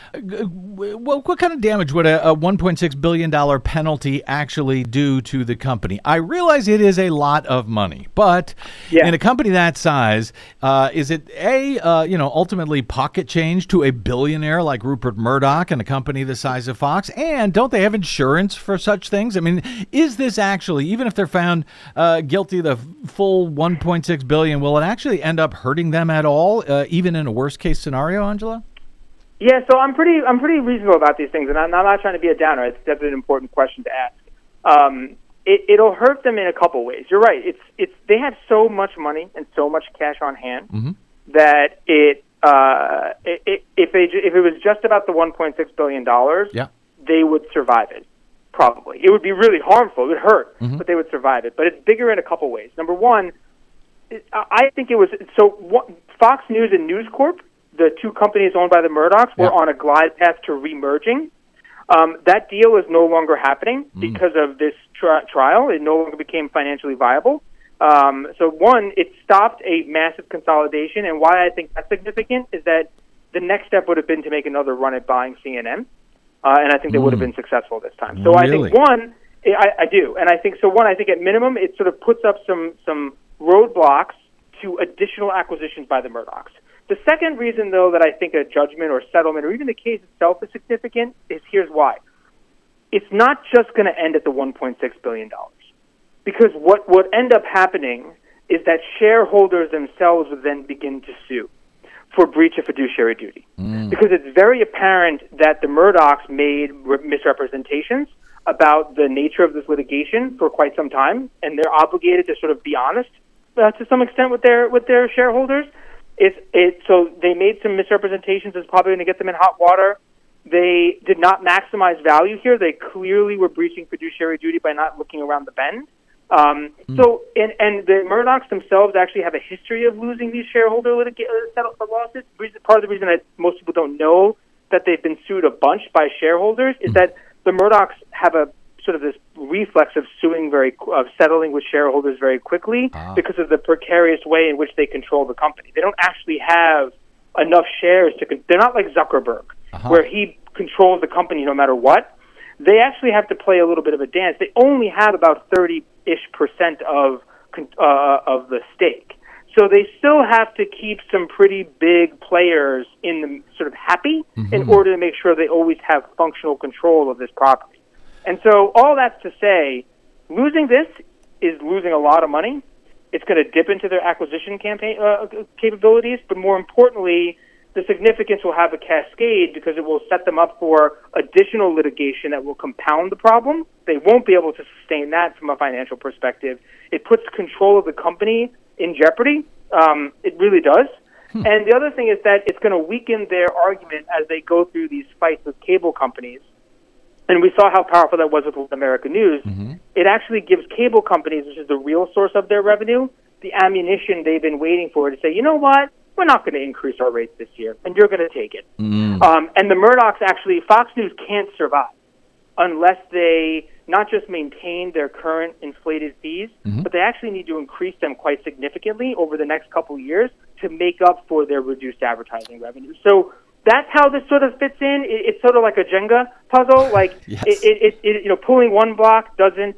Well, what kind of damage would a, a one point six billion dollars penalty actually do to the company? I realize it is a lot of money, but Yeah. in a company that size, uh, is it a uh, you know ultimately pocket change to a billionaire like Rupert Murdoch and a company the size of Fox? And don't they have insurance for such things? I mean, is this actually, even if they're found uh, guilty of the full one point six billion dollars, will it actually end up hurting them at all, uh, even in a worst case scenario, Angela? Yeah, so I'm pretty I'm pretty reasonable about these things, and I'm, I'm not trying to be a downer. It's that's an important question to ask. Um, it, it'll hurt them in a couple ways. You're right. It's it's they have so much money and so much cash on hand Mm-hmm. that it, uh, it, it if they ju- if it was just about the one point six billion dollars, Yeah. they would survive it. Probably, it would be really harmful. It would hurt, Mhm. but they would survive it. But it's bigger in a couple ways. Number one, it, I think it was so. What, Fox News and News Corp, the two companies owned by the Murdochs, were Yeah. on a glide path to remerging. Um, that deal is no longer happening Mm. because of this tri- trial. It no longer became financially viable. Um, so, one, it stopped a massive consolidation, and why I think that's significant is that the next step would have been to make another run at buying C N N, uh, and I think they would have been successful this time. So, Really? I think one, I, I do, and I think so. One, I think at minimum, it sort of puts up some some roadblocks to additional acquisitions by the Murdochs. The second reason, though, that I think a judgment or settlement or even the case itself is significant is here's why. It's not just going to end at the one point six billion dollars. Because what would end up happening is that shareholders themselves would then begin to sue for breach of fiduciary duty. Mm. Because it's very apparent that the Murdochs made re- misrepresentations about the nature of this litigation for quite some time, and they're obligated to sort of be honest uh, to some extent with their with their shareholders. It's it so they made some misrepresentations that's probably going to get them in hot water. They did not maximize value here. They clearly were breaching fiduciary duty by not looking around the bend. Um, Mm. So, and, and the Murdochs themselves actually have a history of losing these shareholder litiga- uh, settle- lawsuits. Reason- Part of the reason that most people don't know that they've been sued a bunch by shareholders is that the Murdochs have a sort of this reflex of suing very, qu- of settling with shareholders very quickly Ah. because of the precarious way in which they control the company. They don't actually have enough shares to. Con- they're not like Zuckerberg, Uh-huh. where he controls the company no matter what. They actually have to play a little bit of a dance. They only have about thirty-ish percent of uh, of the stake. So they still have to keep some pretty big players in the sort of happy Mm-hmm. in order to make sure they always have functional control of this property. And so all that's to say, losing this is losing a lot of money. It's going to dip into their acquisition campaign uh, capabilities, but more importantly, the significance will have a cascade because it will set them up for additional litigation that will compound the problem. They won't be able to sustain that from a financial perspective. It puts control of the company in jeopardy. Um, it really does. Hmm. And the other thing is that it's going to weaken their argument as they go through these fights with cable companies. And we saw how powerful that was with American News. Mm-hmm. It actually gives cable companies, which is the real source of their revenue, the ammunition they've been waiting for to say, you know what? We're not going to increase our rates this year, and you're going to take it. Mm. Um, and the Murdochs actually, Fox News can't survive unless they not just maintain their current inflated fees, mm-hmm. but they actually need to increase them quite significantly over the next couple of years to make up for their reduced advertising revenue. So that's how this sort of fits in. It, it's sort of like a Jenga puzzle. Like yes. it, it, it, it, you know, pulling one block doesn't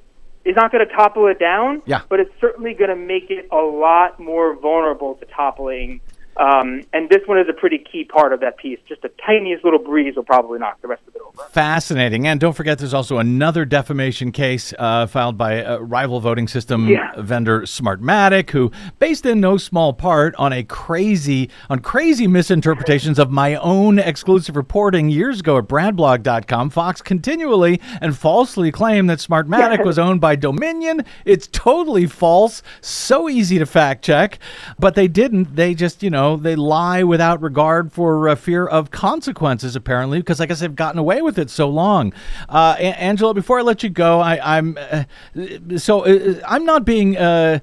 is not going to topple it down, Yeah. but it's certainly going to make it a lot more vulnerable to toppling. Um, and this one is a pretty key part of that piece. Just the tiniest little breeze will probably knock the rest of it over. Fascinating. And don't forget, there's also another defamation case uh, filed by a rival voting system Yeah. vendor Smartmatic, who, based in no small part on a crazy, on crazy misinterpretations of my own exclusive reporting years ago at brad blog dot com, Fox continually and falsely claimed that Smartmatic Yeah. was owned by Dominion. It's totally false. So easy to fact check. But they didn't. They just, you know, they lie without regard for uh, fear of consequences, apparently, because I guess they've gotten away with it so long. Uh, A- Angela, before I let you go, I, I'm uh, so uh, I'm not being uh,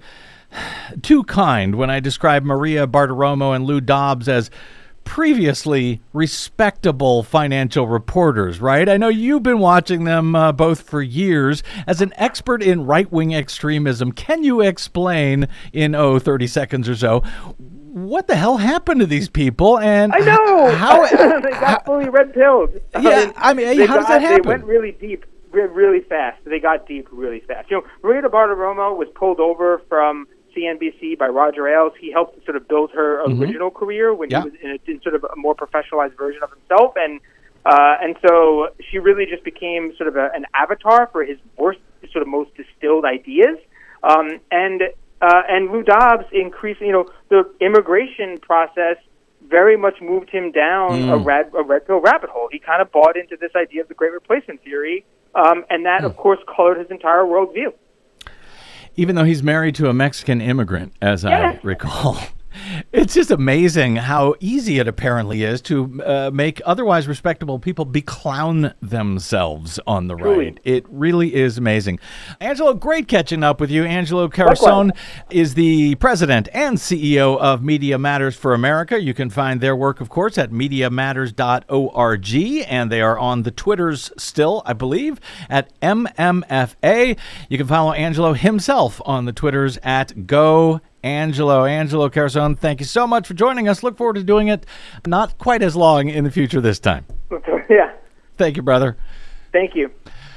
too kind when I describe Maria Bartiromo and Lou Dobbs as previously respectable financial reporters, right? I know you've been watching them uh, both for years. As an expert in right-wing extremism, can you explain in, oh, thirty seconds or so, what the hell happened to these people? And I know! h- how they got fully red-pilled. Yeah, I mean, they how does got, that happen? They went really deep, re- really fast. They got deep really fast. You know, Maria Bartiromo was pulled over from C N B C by Roger Ailes. He helped to sort of build her Mhm. original career when Yeah. he was in, a, in sort of a more professionalized version of himself, and uh, and so she really just became sort of a, an avatar for his worst, sort of most distilled ideas. Um, and uh, and Lou Dobbs increasing, you know, the immigration process very much moved him down Mm. a red a red pill rabbit hole. He kind of bought into this idea of the Great Replacement theory, um, and that, Mm. of course, colored his entire worldview. Even though he's married to a Mexican immigrant, as Yeah. I recall. It's just amazing how easy it apparently is to uh, make otherwise respectable people beclown themselves on the Truly. right. It really is amazing. Angelo, great catching up with you. Angelo Carasone is the president and C E O of Media Matters for America. You can find their work, of course, at media matters dot org, and they are on the Twitters still, I believe, at M M F A. You can follow Angelo himself on the Twitters at Go Angelo. Angelo Carasone, thank you so much for joining us. Look forward to doing it not quite as long in the future this time. Yeah, Thank you, brother. thank you.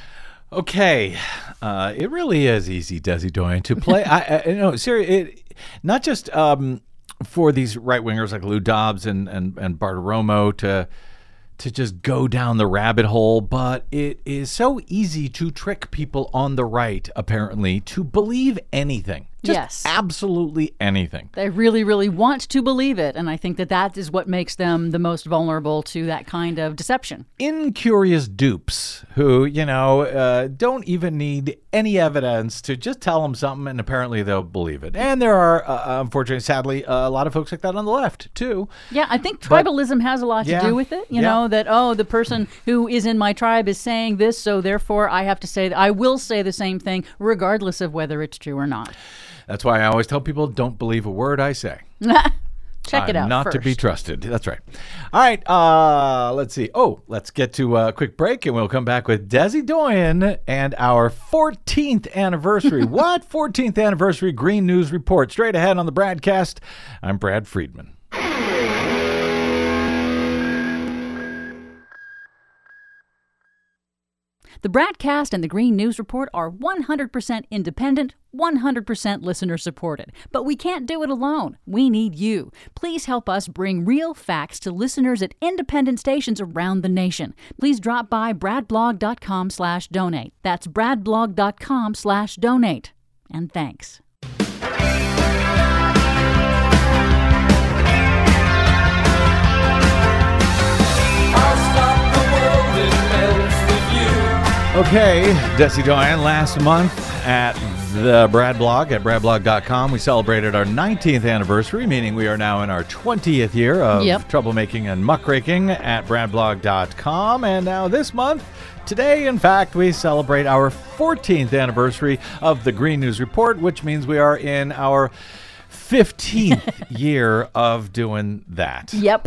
Okay, uh, it really is easy, Desi Doyen, to play. I, I no, seriously, it, not just um, for these right wingers like Lou Dobbs and and and Bartiromo to to just go down the rabbit hole, but it is so easy to trick people on the right, apparently, to believe anything. Just Yes. absolutely anything. They really, really want to believe it, and I think that that is what makes them the most vulnerable to that kind of deception. Incurious dupes who, you know, uh, don't even need any evidence to just tell them something, and apparently they'll believe it. And there are, uh, unfortunately, sadly, uh, a lot of folks like that on the left, too. Yeah, I think But- tribalism has a lot Yeah. to do with it. You Yeah. know, that, oh, the person who is in my tribe is saying this, so therefore I have to say that I will say the same thing, regardless of whether it's true or not. That's why I always tell people, don't believe a word I say. Check it I'm out not first. to be trusted. That's right. All right. Uh, let's see. Oh, let's get to a quick break, and we'll come back with Desi Doyen and our fourteenth anniversary. What? fourteenth anniversary Green News Report. Straight ahead on the Bradcast. I'm Brad Friedman. The Bradcast and the Green News Report are one hundred percent independent, one hundred percent listener supported. But we can't do it alone. We need you. Please help us bring real facts to listeners at independent stations around the nation. Please drop by bradblog dot com slash donate. That's bradblog dot com slash donate. And thanks. Okay, Desi Doyen, last month at the Brad Blog at brad blog dot com, we celebrated our nineteenth anniversary, meaning we are now in our twentieth year of Yep. troublemaking and muckraking at brad blog dot com. And now this month, today, in fact, we celebrate our fourteenth anniversary of the Green News Report, which means we are in our fifteenth year of doing that. Yep.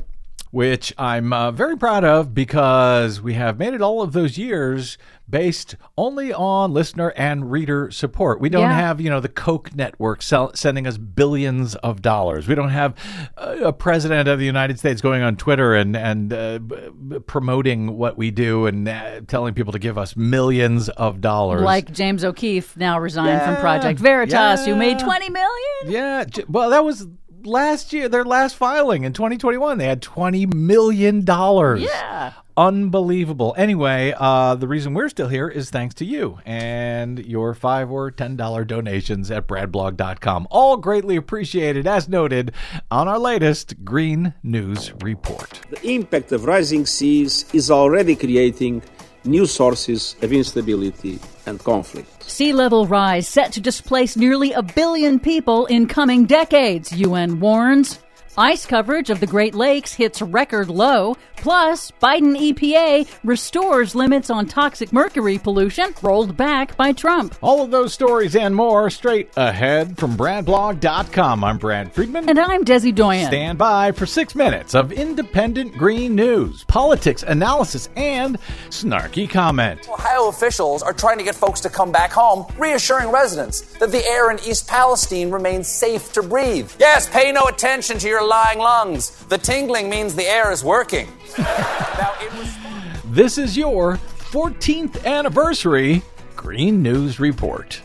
which I'm uh, very proud of because we have made it all of those years based only on listener and reader support. We don't Yeah. have, you know, the Koch network sell- sending us billions of dollars. We don't have uh, a president of the United States going on Twitter and, and uh, b- promoting what we do and uh, telling people to give us millions of dollars. Like James O'Keefe now resigned Yeah. from Project Veritas, who made Yeah. twenty million dollars. Yeah, j- well, that was last year, their last filing in twenty twenty-one. They had twenty million dollars. Yeah. Unbelievable. Anyway, uh, the reason we're still here is thanks to you and your five or ten dollar donations at brad blog dot com. All greatly appreciated, as noted on our latest Green News Report. The impact of rising seas is already creating new sources of instability and conflict. Sea level rise set to displace nearly a billion people in coming decades, U N warns. Ice coverage of the Great Lakes hits record low. Plus, Biden E P A restores limits on toxic mercury pollution rolled back by Trump. All of those stories and more straight ahead from brad blog dot com. I'm Brad Friedman. And I'm Desi Doyen. Stand by for six minutes of independent green news, politics, analysis, and snarky comment. Ohio officials are trying to get folks to come back home, reassuring residents that the air in East Palestine remains safe to breathe. Yes, pay no attention to your lying lungs. The tingling means the air is working. Now, in response- This is your fourteenth anniversary Green News Report.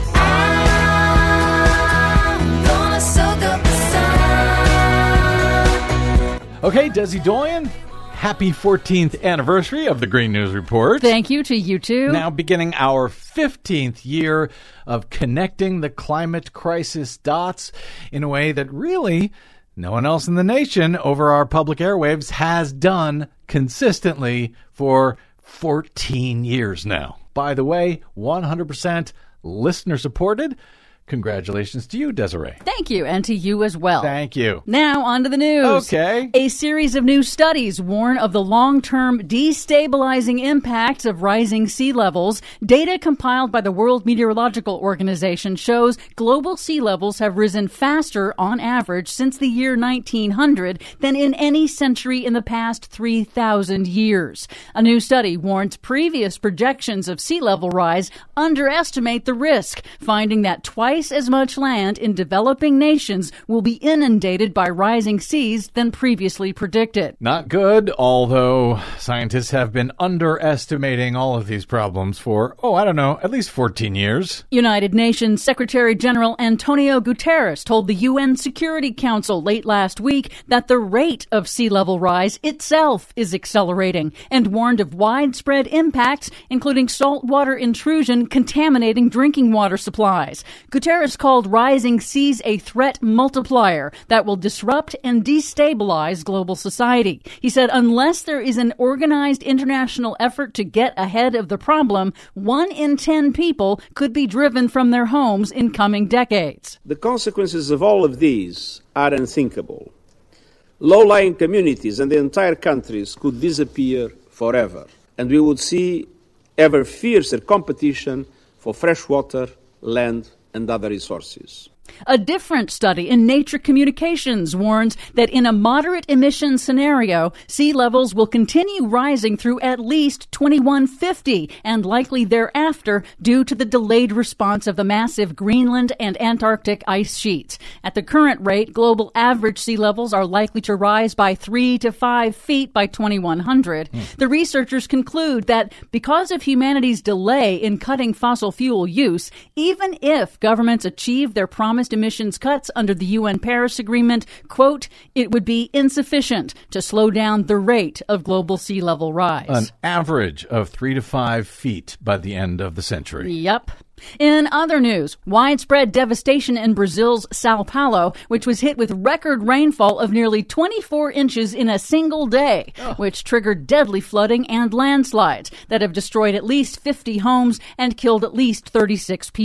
Okay, Desi Doyen, happy fourteenth anniversary of the Green News Report. Thank you to you too. Now beginning our fifteenth year of connecting the climate crisis dots in a way that really no one else in the nation over our public airwaves has done consistently for fourteen years now. By the way, one hundred percent listener supported. Congratulations to you, Desiree. Thank you, and to you as well. Thank you. Now, on to the news. Okay. A series of new studies warn of the long-term destabilizing impacts of rising sea levels. Data compiled by the World Meteorological Organization shows global sea levels have risen faster on average since the year nineteen hundred than in any century in the past three thousand years. A new study warns previous projections of sea level rise underestimate the risk, finding that twice as much land in developing nations will be inundated by rising seas than previously predicted. Not good, although scientists have been underestimating all of these problems for, oh, I don't know, at least fourteen years. United Nations Secretary General Antonio Guterres told the U N Security Council late last week that the rate of sea level rise itself is accelerating and warned of widespread impacts, including saltwater intrusion contaminating drinking water supplies. Guterres called rising seas a threat multiplier that will disrupt and destabilize global society. He said unless there is an organized international effort to get ahead of the problem, one in ten people could be driven from their homes in coming decades. The consequences of all of these are unthinkable. Low-lying communities and entire countries could disappear forever, and we would see ever fiercer competition for fresh water, land, and other resources. A different study in Nature Communications warns that in a moderate emission scenario, sea levels will continue rising through at least twenty-one fifty and likely thereafter due to the delayed response of the massive Greenland and Antarctic ice sheets. At the current rate, global average sea levels are likely to rise by three to five feet by twenty-one hundred. Mm. The researchers conclude that because of humanity's delay in cutting fossil fuel use, even if governments achieve their promise emissions cuts under the U N Paris Agreement, quote, it would be insufficient to slow down the rate of global sea level rise. An average of three to five feet by the end of the century. Yep. In other news, widespread devastation in Brazil's Sao Paulo, which was hit with record rainfall of nearly twenty-four inches in a single day, oh. which triggered deadly flooding and landslides that have destroyed at least fifty homes and killed at least thirty-six people.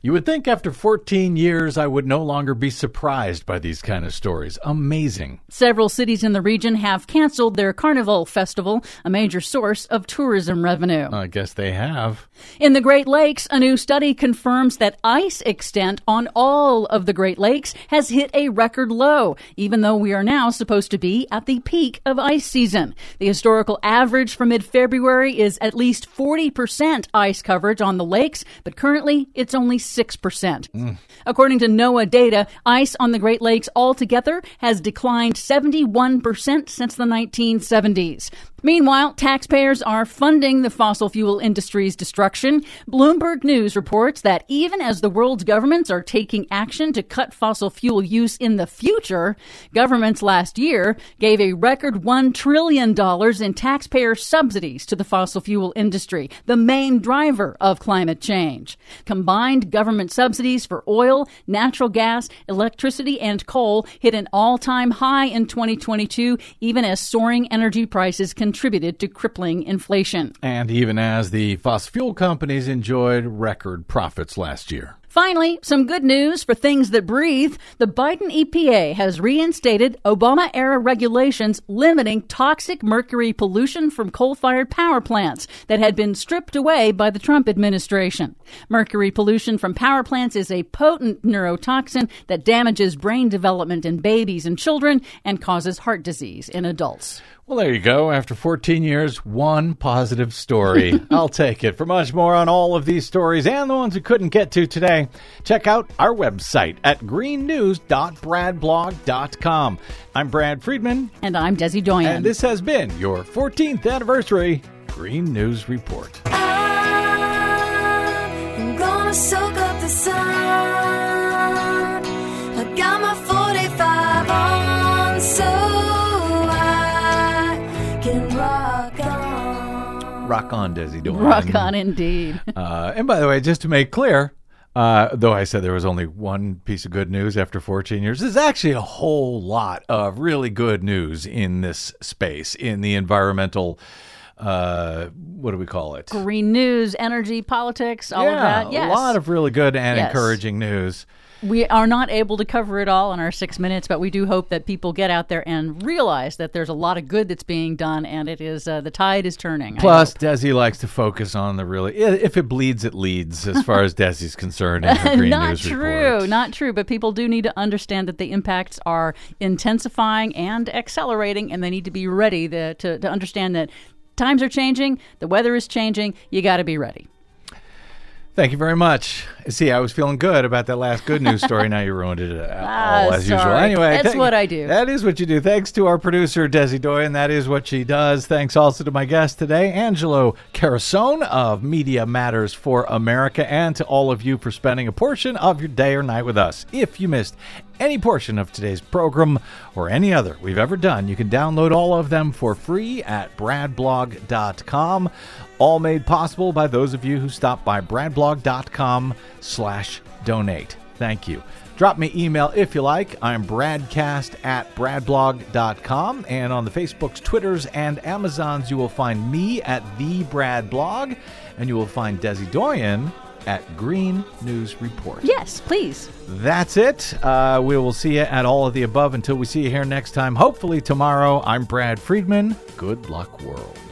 You would think after fourteen years, I would no longer be surprised by these kind of stories. Amazing. Several cities in the region have canceled their Carnival Festival, a major source of tourism revenue. I guess they have. In the Great Lakes, a new study confirms that ice extent on all of the Great Lakes has hit a record low, even though we are now supposed to be at the peak of ice season. The historical average for mid-February is at least forty percent ice coverage on the lakes, but currently it's only six percent. Mm. According to NOAA data, ice on the Great Lakes altogether has declined seventy-one percent since the nineteen seventies. Meanwhile, taxpayers are funding the fossil fuel industry's destruction. Bloomberg News reports that even as the world's governments are taking action to cut fossil fuel use in the future, governments last year gave a record one trillion dollars in taxpayer subsidies to the fossil fuel industry, the main driver of climate change. Combined government subsidies for oil, natural gas, electricity, and coal hit an all-time high in twenty twenty-two, even as soaring energy prices continue contributed to crippling inflation. And even as the fossil fuel companies enjoyed record profits last year. Finally, some good news for things that breathe. The Biden E P A has reinstated Obama-era regulations limiting toxic mercury pollution from coal-fired power plants that had been stripped away by the Trump administration. Mercury pollution from power plants is a potent neurotoxin that damages brain development in babies and children and causes heart disease in adults. Well, there you go. After fourteen years, one positive story. I'll take it. For much more on all of these stories and the ones we couldn't get to today, check out our website at green news dot brad blog dot com. I'm Brad Friedman. And I'm Desi Doyen. And this has been your fourteenth anniversary Green News Report. I'm gonna soak up the sun. I got my forty-five on, so rock on. Rock on, Desi Doyen. Rock on, indeed. uh, and by the way, just to make clear, uh, though I said there was only one piece of good news after fourteen years, there's actually a whole lot of really good news in this space, in the environmental, uh, what do we call it? Green news, energy, politics, all yeah, of that. Yes. A lot of really good and yes. encouraging news. We are not able to cover it all in our six minutes, but we do hope that people get out there and realize that there's a lot of good that's being done, and it is uh, the tide is turning. Plus, Desi likes to focus on the really, if it bleeds, it leads, as far as Desi's concerned in the Green not News true, Report. Not true, but people do need to understand that the impacts are intensifying and accelerating, and they need to be ready to, to, to understand that times are changing, the weather is changing, you got to be ready. Thank you very much. See, I was feeling good about that last good news story. Now you ruined it uh, ah, all as sorry. usual. Anyway, that's th- what I do. That is what you do. Thanks to our producer, Desi Doyen. That is what she does. Thanks also to my guest today, Angelo Carasone of Media Matters for America, and to all of you for spending a portion of your day or night with us. If you missed any portion of today's program or any other we've ever done, you can download all of them for free at brad blog dot com. All made possible by those of you who stop by brad blog dot com slash donate. Thank you. Drop me email if you like. I'm bradcast at brad blog dot com. And on the Facebooks, Twitters, and Amazons, you will find me at the Brad Blog, and you will find Desi Doyen at Green News Report. Yes, please. That's it. Uh, we will see you at all of the above until we see you here next time, hopefully tomorrow. I'm Brad Friedman. Good luck, world.